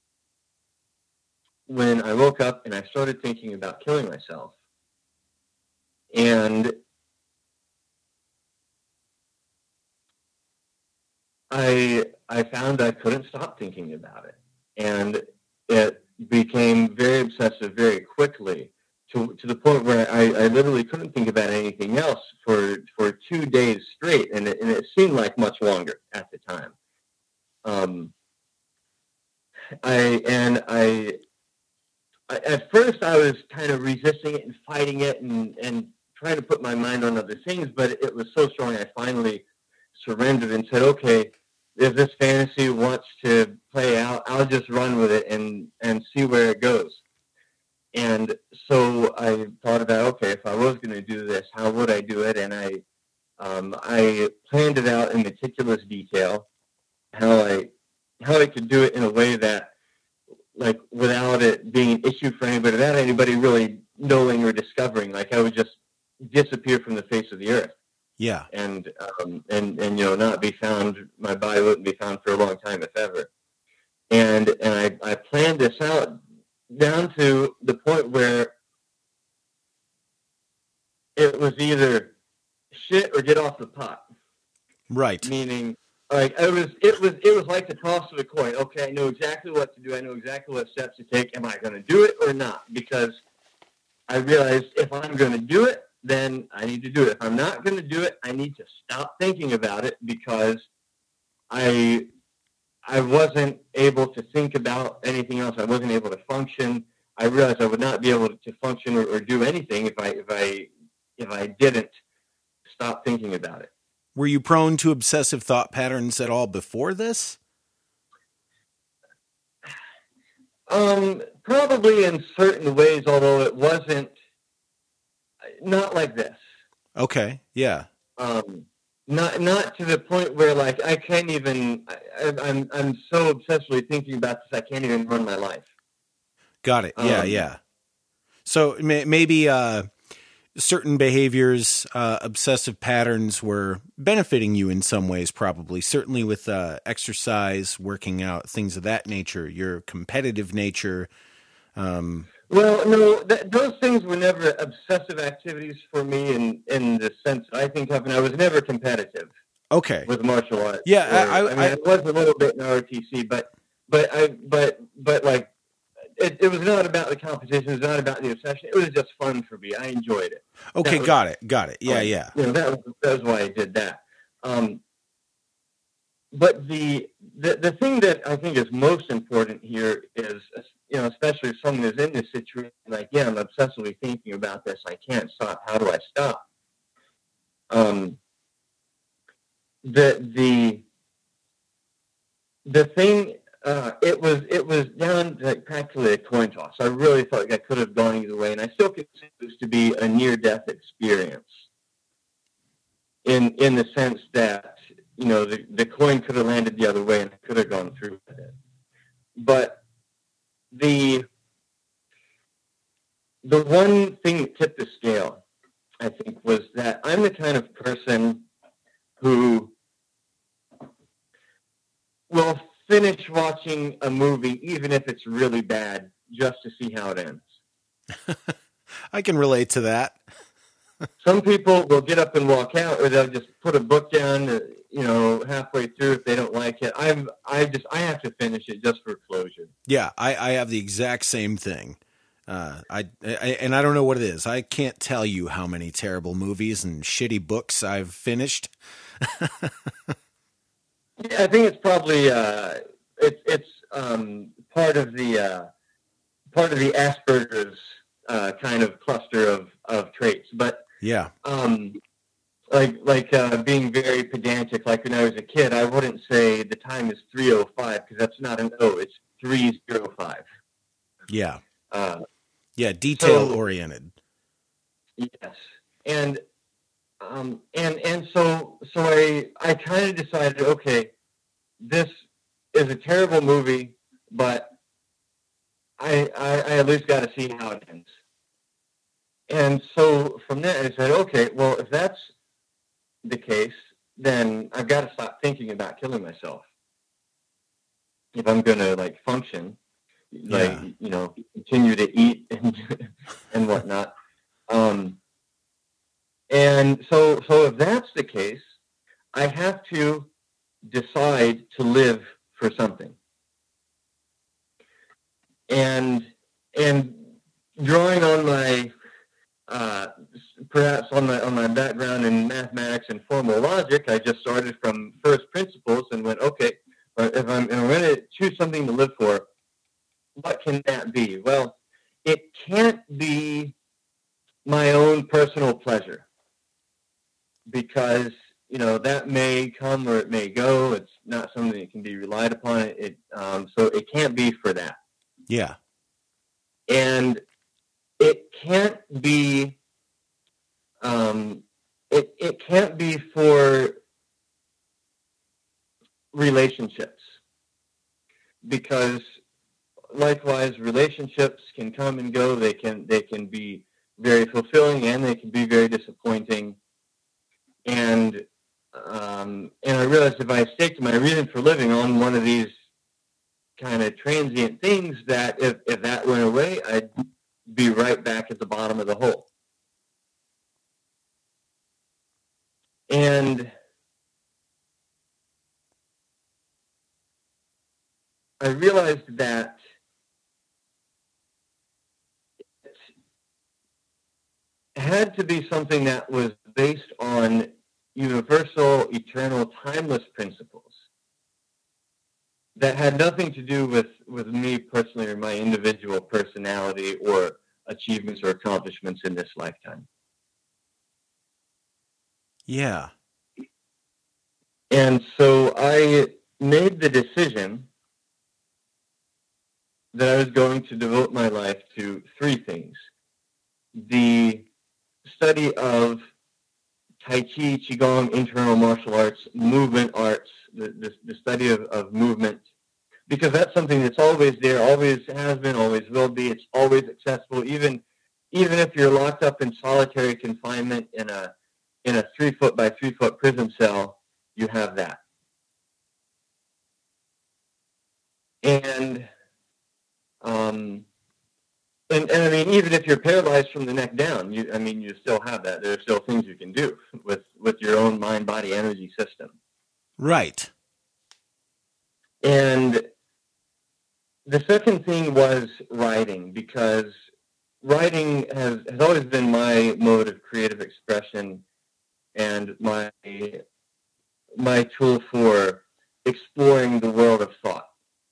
when I woke up and I started thinking about killing myself. And I, I found I couldn't stop thinking about it. And it became very obsessive very quickly, to, to the point where I, I literally couldn't think about anything else for, for two days straight. And it, and it seemed like much longer at the time. Um, I, and I, I, at first I was kind of resisting it and fighting it and, and trying to put my mind on other things, but it was so strong I finally surrendered and said, okay, if this fantasy wants to play out, I'll just run with it and, and see where it goes. And so I thought about, okay, if I was going to do this, how would I do it? And I, um, I planned it out in meticulous detail, how I, how I could do it in a way that, like, without it being an issue for anybody, without anybody really knowing or discovering, like, I would just disappear from the face of the earth. Yeah. And, um, and, and, you know, not be found, my body wouldn't be found for a long time, if ever. And and I, I planned this out down to the point where it was either shit or get off the pot. Right. Meaning, like it was, it was, it was like the toss of a coin. Okay, I know exactly what to do. I know exactly what steps to take. Am I going to do it or not? Because I realized if I'm going to do it, then I need to do it. If I'm not going to do it, I need to stop thinking about it because I, I wasn't able to think about anything else. I wasn't able to function. I realized I would not be able to function or, or do anything if I, if I, if I didn't stop thinking about it. Were you prone to obsessive thought patterns at all before this? Um, probably in certain ways, although it wasn't, not like this. Okay, yeah. Um, not not to the point where like I can't even. I, I'm I'm so obsessively thinking about this, I can't even run my life. Got it. Yeah, um, yeah. So may, maybe uh, certain behaviors, uh, obsessive patterns were benefiting you in some ways, probably. Certainly with uh, exercise, working out, things of that nature, your competitive nature. Um, well, no, th- those things were never obsessive activities for me in, in the sense that I think of, and I was never competitive. Okay. With martial arts. Yeah, or, I, I, I mean, I, I was a little bit in R O T C, but but I but but like. It, it was not about the competition. It was not about the obsession. It was just fun for me. I enjoyed it. Okay, was, got it, got it. Yeah, um, yeah. You know, that was that was why I did that. Um, but the, the the thing that I think is most important here is, you know, especially if someone is in this situation, like, yeah, I'm obsessively thinking about this. I can't stop. How do I stop? Um, the the the thing. Uh, it was it was down to like practically a coin toss. I really felt like I could have gone either way, and I still consider this to be a near-death experience. In in the sense that, you know, the, the coin could have landed the other way and I could have gone through with it. But the the one thing that tipped the scale, I think, was that I'm the kind of person who will finish watching a movie, even if it's really bad, just to see how it ends. I can relate to that. Some people will get up and walk out, or they'll just put a book down, uh, you know, halfway through if they don't like it. I'm, I just, I have to finish it just for closure. Yeah, I, I have the exact same thing. Uh, I, I and I don't know what it is. I can't tell you how many terrible movies and shitty books I've finished. Yeah, I think it's probably uh, it's it's um, part of the uh, part of the Asperger's uh, kind of cluster of, of traits. But yeah, um, like like uh, being very pedantic. Like when I was a kid, I wouldn't say the time is three oh five because that's not an O. It's three oh five. Yeah. Uh, yeah, detail so, oriented. Yes, and. Um, and, and so, so I, I kind of decided, okay, this is a terrible movie, but I, I, I at least got to see how it ends. And so from that, I said, okay, well, if that's the case, then I've got to stop thinking about killing myself. If I'm going to like function, like, yeah. you know, continue to eat and, and whatnot. Um, And so, so if that's the case, I have to decide to live for something. And and drawing on my uh, perhaps on my on my background in mathematics and formal logic, I just started from first principles and went, okay, if I'm, if I'm going to choose something to live for, what can that be? Well, it can't be my own personal pleasure. Because, you know, that may come or it may go. It's not something that can be relied upon. It um, so it can't be for that. Yeah. And it can't be um, it it can't be for relationships. Because likewise, relationships can come and go. They can they can be very fulfilling and they can be very disappointing. And um, and I realized if I staked my reason for living on one of these kind of transient things that if, if that went away, I'd be right back at the bottom of the hole. And I realized that it had to be something that was based on universal, eternal, timeless principles that had nothing to do with, with me personally or my individual personality or achievements or accomplishments in this lifetime. Yeah. And so I made the decision that I was going to devote my life to three things. The study of Tai Chi, Qigong, internal martial arts, movement arts, the, the, the study of, of movement, because that's something that's always there, always has been, always will be. It's always accessible, even even if you're locked up in solitary confinement in a in a three foot by three foot prison cell, you have that. And um, and and I mean, even if you're paralyzed from the neck down, you I mean, you still have that. There are still things you can do with with your own mind body energy system. Right. And the second thing was writing, because writing has, has always been my mode of creative expression and my my tool for exploring the world of thought.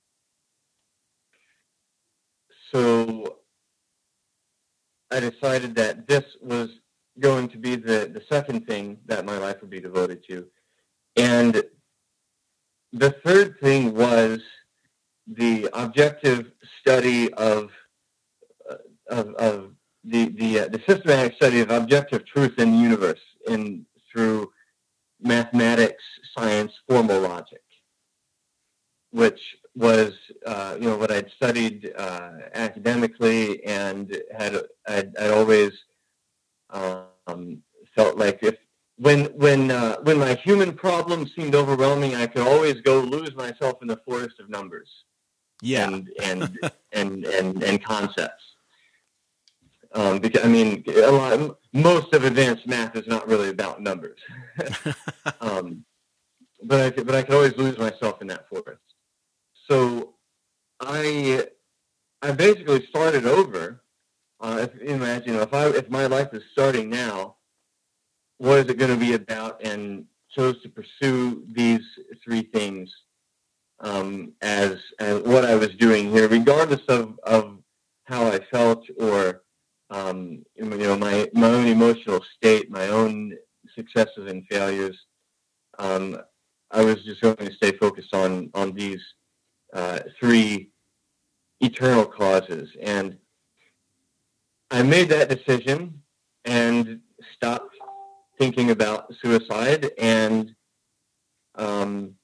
So I decided that this was going to be the, the second thing that my life would be devoted to. And the third thing was the objective study of uh, of, of the the, uh, the systematic study of objective truth in the universe, in through mathematics, science, formal logic, which was uh, you know what I'd studied uh, academically, and had I'd, I'd always um, felt like if when when uh, when my human problem seemed overwhelming, I could always go lose myself in the forest of numbers. Yeah. And and, and and and concepts. Um, because I mean, a lot, most of advanced math is not really about numbers. um, but I could, but I could always lose myself in that forest. So I I basically started over. Uh, if imagine if I if my life is starting now, what is it going to be about? And chose to pursue these three things. Um, as, as what I was doing here, regardless of, of how I felt or um, you know my my own emotional state, my own successes and failures, um, I was just going to stay focused on on these uh, three eternal causes, and I made that decision and stopped thinking about suicide and. Um,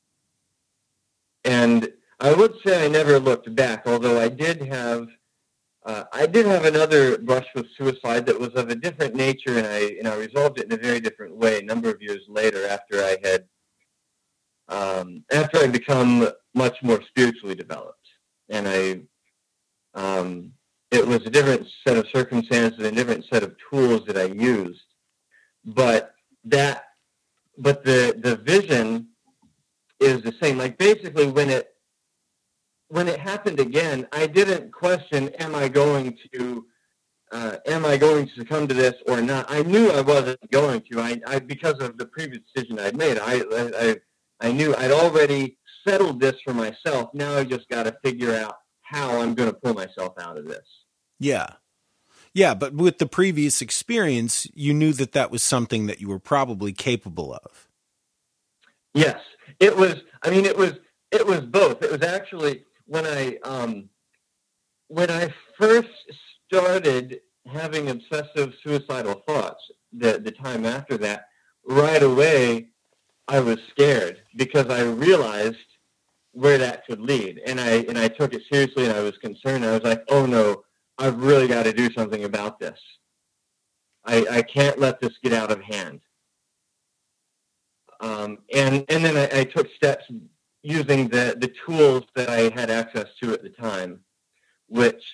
And I would say I never looked back, although I did have uh, I did have another brush with suicide that was of a different nature, and I and I resolved it in a very different way a number of years later after I had um, after I'd become much more spiritually developed, and I um, it was a different set of circumstances and a different set of tools that I used, but that but the the vision is the same. Like basically when it when it happened again, I didn't question, am I going to uh, am I going to succumb to this or not? I knew I wasn't going to. I, I because of the previous decision I'd made. I, I I knew I'd already settled this for myself. Now I just got to figure out how I'm going to pull myself out of this. Yeah. Yeah, but with the previous experience, you knew that that was something that you were probably capable of. Yes. It was, I mean, it was, it was both. It was actually when I, um, when I first started having obsessive suicidal thoughts, the, the time after that, right away, I was scared because I realized where that could lead. And I, and I took it seriously and I was concerned. I was like, oh no, I've really got to do something about this. I, I can't let this get out of hand. Um, and, and then I, I took steps using the, the tools that I had access to at the time, which,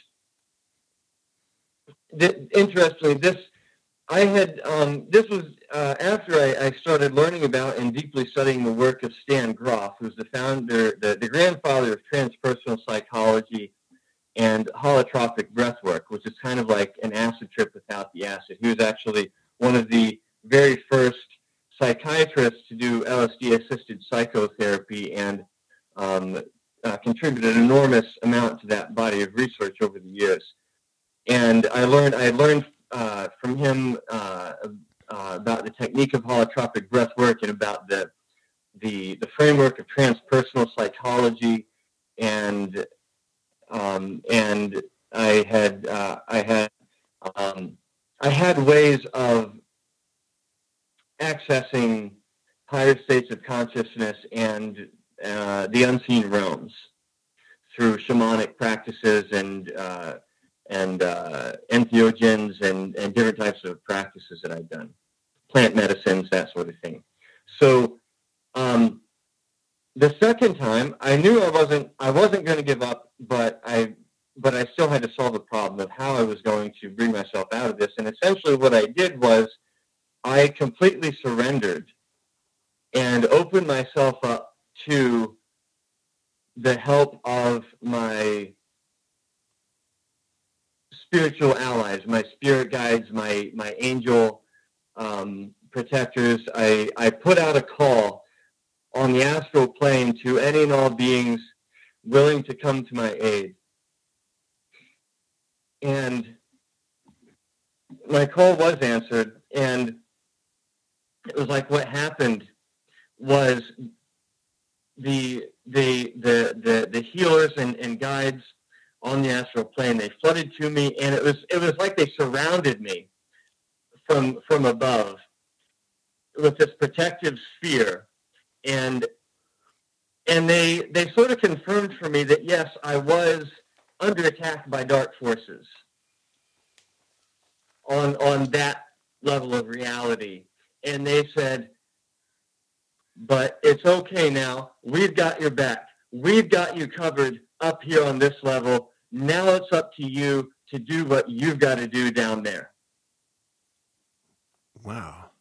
th- interestingly, this I had um, this was uh, after I, I started learning about and deeply studying the work of Stan Grof, who's the founder, the, the grandfather of transpersonal psychology and holotropic breathwork, which is kind of like an acid trip without the acid. He was actually one of the very first psychiatrists to do L S D-assisted psychotherapy and um, uh, contributed an enormous amount to that body of research over the years. And I learned I learned uh, from him uh, uh, about the technique of holotropic breathwork and about the the the framework of transpersonal psychology, and um, and I had uh, I had um, I had ways of accessing higher states of consciousness and uh, the unseen realms through shamanic practices and uh, and uh, entheogens and, and different types of practices that I've done, plant medicines, that sort of thing. So um, the second time, I knew I wasn't I wasn't going to give up, but I but I still had to solve the problem of how I was going to bring myself out of this. And essentially, what I did was I completely surrendered and opened myself up to the help of my spiritual allies, my spirit guides, my my angel um, protectors. I, I put out a call on the astral plane to any and all beings willing to come to my aid. And my call was answered, and it was like what happened was the the the the, the healers and, and guides on the astral plane, they flooded to me, and it was it was like they surrounded me from from above with this protective sphere, and and they they sort of confirmed for me that yes, I was under attack by dark forces on on that level of reality. And they said, but it's okay now. We've got your back. We've got you covered up here on this level. Now it's up to you to do what you've got to do down there. Wow.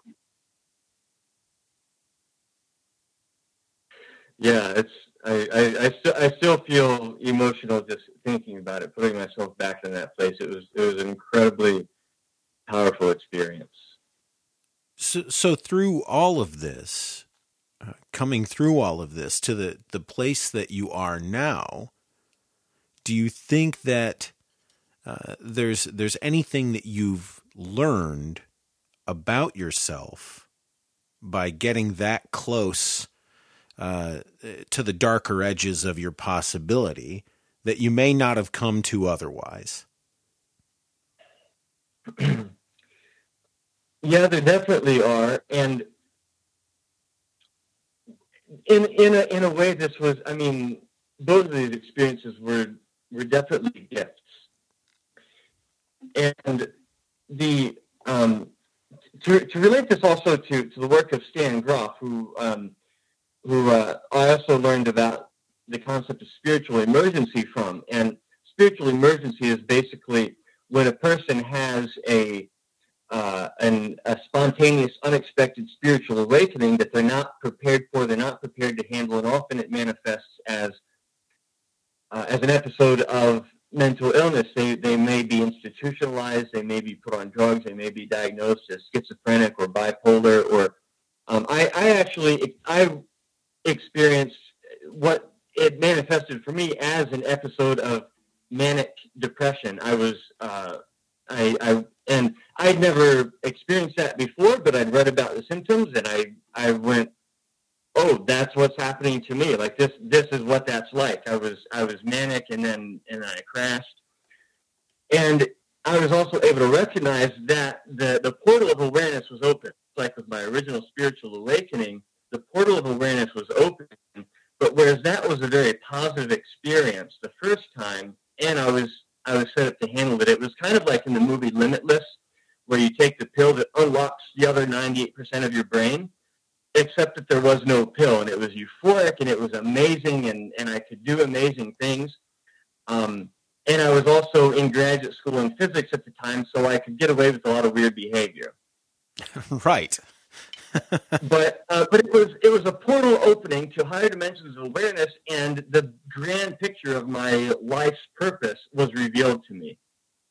Yeah, it's I, I, I, st- I still feel emotional just thinking about it, putting myself back in that place. It was it was an incredibly powerful experience. So, so through all of this, uh, coming through all of this to the, the place that you are now, do you think that uh, there's there's anything that you've learned about yourself by getting that close uh, to the darker edges of your possibility that you may not have come to otherwise? Yeah, there definitely are, and in in a in a way, this was. I mean, both of these experiences were were definitely gifts, and the um, to to relate this also to, to the work of Stan Grof, who um, who uh, I also learned about the concept of spiritual emergency from, and spiritual emergency is basically when a person has a Uh, an, a spontaneous, unexpected spiritual awakening that they're not prepared for, they're not prepared to handle, and often it manifests as uh, as an episode of mental illness. They they may be institutionalized, they may be put on drugs, they may be diagnosed as schizophrenic or bipolar, or um, I, I actually, I experienced what it manifested for me as an episode of manic depression. I was, uh, I, I And I'd never experienced that before, but I'd read about the symptoms, and I, I went, oh, that's what's happening to me. Like this, this is what that's like. I was, I was manic, and then, and then I crashed. And I was also able to recognize that the, the portal of awareness was open. Like with my original spiritual awakening, the portal of awareness was open. But whereas that was a very positive experience the first time, and I was, I was set up to handle it. It was kind of like in the movie Limitless, where you take the pill that unlocks the other ninety-eight percent of your brain. except that there was no pill, and it was euphoric, and it was amazing, and, and I could do amazing things. Um, and I was also in graduate school in physics at the time, so I could get away with a lot of weird behavior. Right. but uh, but it was it was a portal opening to higher dimensions of awareness, and the grand picture of my life's purpose was revealed to me.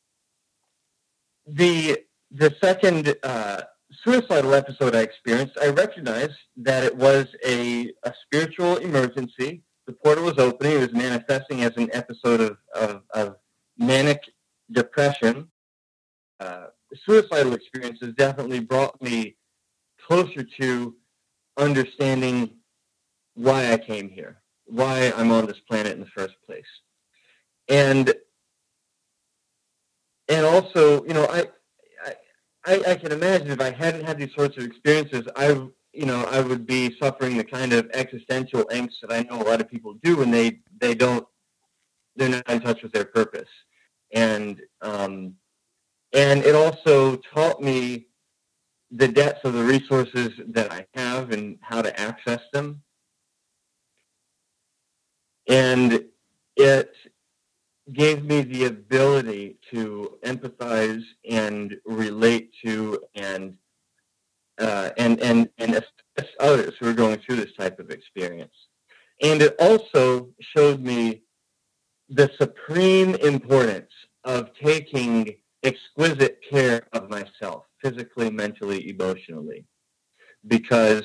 The the second uh, suicidal episode I experienced, I recognized that it was a, a spiritual emergency. The portal was opening. It was manifesting as an episode of, of, of manic depression. Uh, suicidal experiences definitely brought me closer to understanding why I came here, why I'm on this planet in the first place. And and also, you know, I, I I can imagine if I hadn't had these sorts of experiences, I you know, I would be suffering the kind of existential angst that I know a lot of people do when they, they don't, they're not in touch with their purpose. And um, and it also taught me the depth of the resources that I have and how to access them. And it gave me the ability to empathize and relate to and uh, and and and assist others who are going through this type of experience. And it also showed me the supreme importance of taking exquisite care of myself, physically, mentally, emotionally, because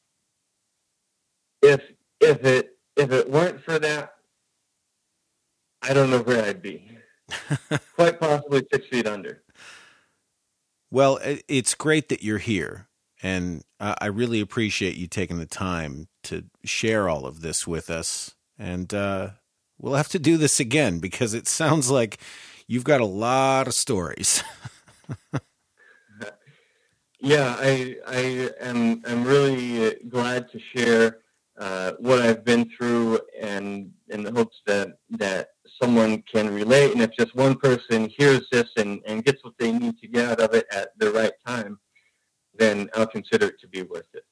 if if it if it weren't for that, I don't know where I'd be. Quite possibly six feet under. Well, it's great that you're here, and I really appreciate you taking the time to share all of this with us. And uh, we'll have to do this again because it sounds like you've got a lot of stories. Yeah, I I am I'm really glad to share uh, what I've been through, and in the hopes that that someone can relate. And if just one person hears this and, and gets what they need to get out of it at the right time, then I'll consider it to be worth it.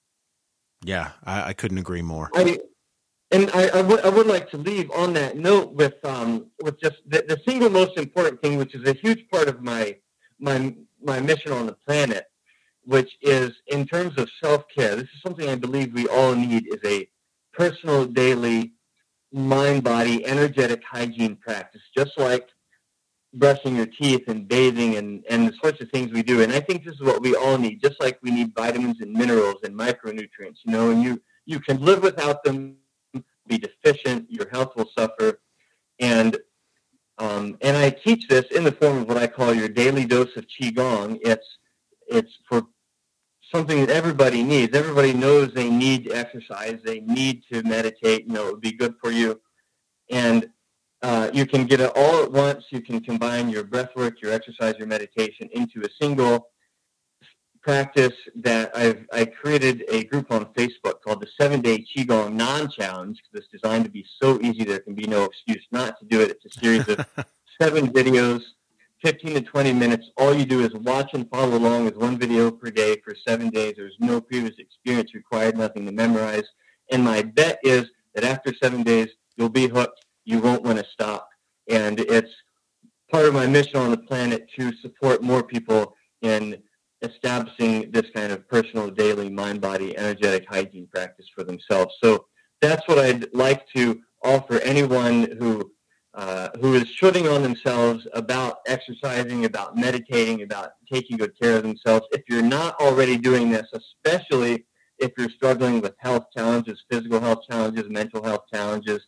Yeah, I, I couldn't agree more. I, and I, I, w- I would like to leave on that note with um, with just the, the single most important thing, which is a huge part of my my my mission on the planet, which is in terms of self-care. This is something I believe we all need, is a personal, daily, mind-body, energetic hygiene practice, just like brushing your teeth and bathing and, and the sorts of things we do. And I think this is what we all need, just like we need vitamins and minerals and micronutrients, you know, and you, you can live without them, be deficient, your health will suffer. And um, and I teach this in the form of what I call your daily dose of Qigong. It's it's for something that everybody needs. Everybody knows they need to exercise. They need to meditate. You know, it would be good for you. And uh, you can get it all at once. You can combine your breath work, your exercise, your meditation into a single practice that I've I created a group on Facebook called the seven-Day Qigong Non-Challenge, because it's designed to be so easy there can be no excuse not to do it. It's a series of seven videos, fifteen to twenty minutes. All you do is watch and follow along with one video per day for seven days. There's no previous experience required, nothing to memorize. And my bet is that after seven days, you'll be hooked. You won't want to stop. And it's part of my mission on the planet to support more people in establishing this kind of personal, daily, mind-body, energetic hygiene practice for themselves. So that's what I'd like to offer anyone who Uh, who is shooting on themselves about exercising, about meditating, about taking good care of themselves. If you're not already doing this, especially if you're struggling with health challenges, physical health challenges, mental health challenges,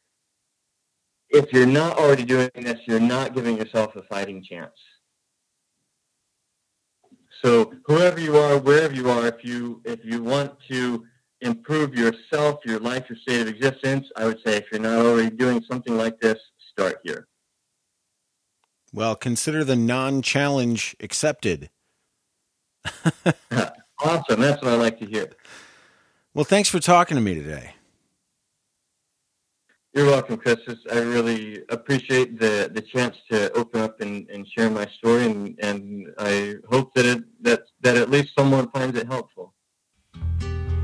if you're not already doing this, you're not giving yourself a fighting chance. So whoever you are, wherever you are, if you if you want to improve yourself, your life, your state of existence, I would say if you're not already doing something like this, start here. Well, consider the non-challenge accepted. Awesome. That's what I like to hear. Well, thanks for talking to me today. You're welcome, Chris. I really appreciate the, the chance to open up and, and share my story, and, and I hope that it that that at least someone finds it helpful.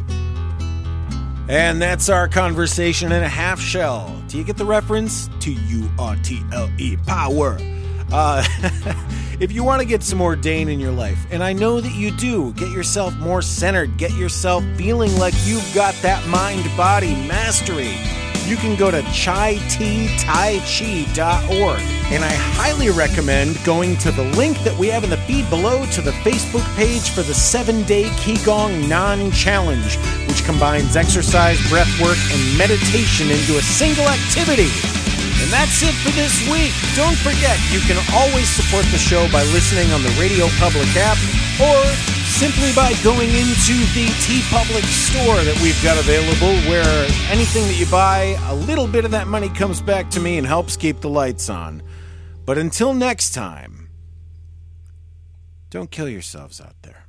And that's our conversation in a half shell. Do you get the reference? T U R T L E, power. Uh, if you want to get some more Dane in your life, and I know that you do, get yourself more centered, get yourself feeling like you've got that mind-body mastery, you can go to chai tea tai chi dot org. And I highly recommend going to the link that we have in the feed below to the Facebook page for the seven-day Qigong Non-Challenge, which combines exercise, breath work, and meditation into a single activity. And that's it for this week. Don't forget, you can always support the show by listening on the Radio Public app or simply by going into the TeePublic store that we've got available, where anything that you buy, a little bit of that money comes back to me and helps keep the lights on. But until next time, don't kill yourselves out there.